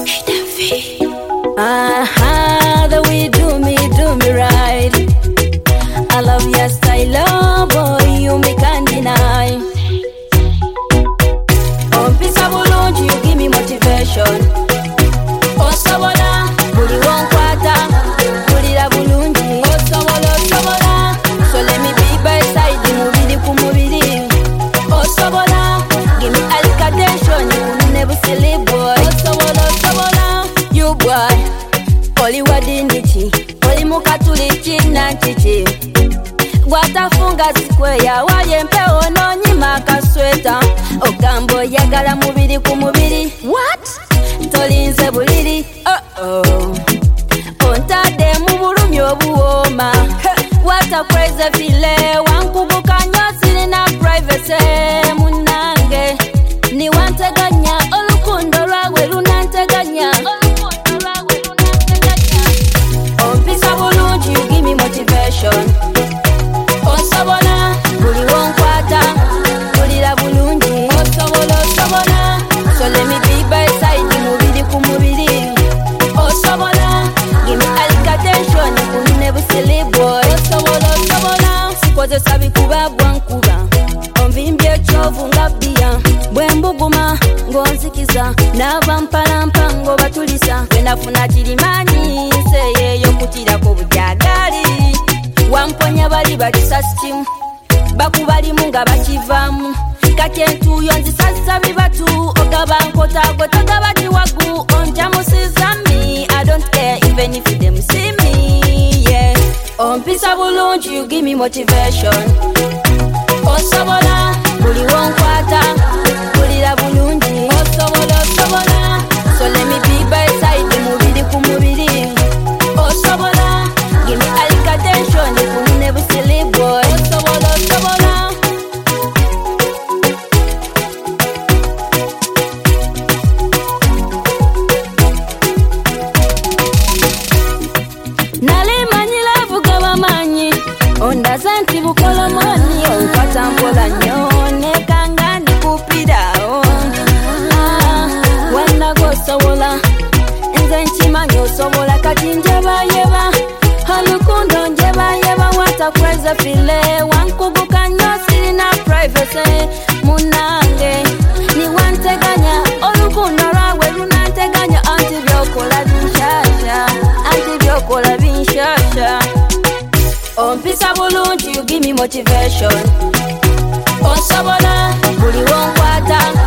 The way you do me right. I love your style, oh boy, you me can't deny. On pisa bulungi, you give me motivation. Osobola, buli wonkwata, bulira bulungi. Osobola, so let me be by side, mubiri ku mubiri. Osobola, give me allocation, you never silly boy. Osobola, you boy. Oli wadinichi, oli mukatuliki nanchichi. Gwatafunga sikweya, waye mpeo nonyima kasweta. Ogambo yagala mubiri ku mubiri. What? Tolinze buliri, ontade mu bulumi obuwooma. What a crazy feeling, wankubuka nnyo sirina privacy munange. Niwanteganya olukundo lwawe lunanteganya. You give me motivation. Osobola, buli wonkwata, bulira bulungi. Osobola, so let me be by side, mubiri ku mubiri. Osobola, give me allocation, you never silly boy. Osobola, sikozesa bikuba bwankuba. Onvimbye ekyovu nga bbiya, bwe mbuguma ng'onzikiza. Nava mpalampa ng'obatulisa, bwe nafuna kirimanyi nseeyeeyo kutirako bujagali. Wamponya bali bakisasi kimu, bakubalimu nga bakivaamu. Kati entuuyo nzisasa bibatu, ogaba nkota gwe togaba kiwagu. Onjamusiza me, I don't care even if them see me, yeah. Ompisa bulungi, you give me motivation. Osobola, buli wonkwata, bulira bulungi. Osobola, so let me be by side, mubiri ku mubiri. Osobola, give me allocation, you never silly boy. Osobola. Nali manyi love gaba manyi, ondaza nti bukola mani, onkwata mpola nnyo, nekanga ndikupirawo. Wannago osobola, nze nkimanyi osobola, kati njebayeba. Olukundo njebayeba, what a crazy feeling. Wankubuka nnyo sirina privacy munange. Niwanteganya, olukundo lwawe lunanteganya. Anti byokola binshasha. Ompisa bulungi, you give me motivation. Osobola, buli wonkwata,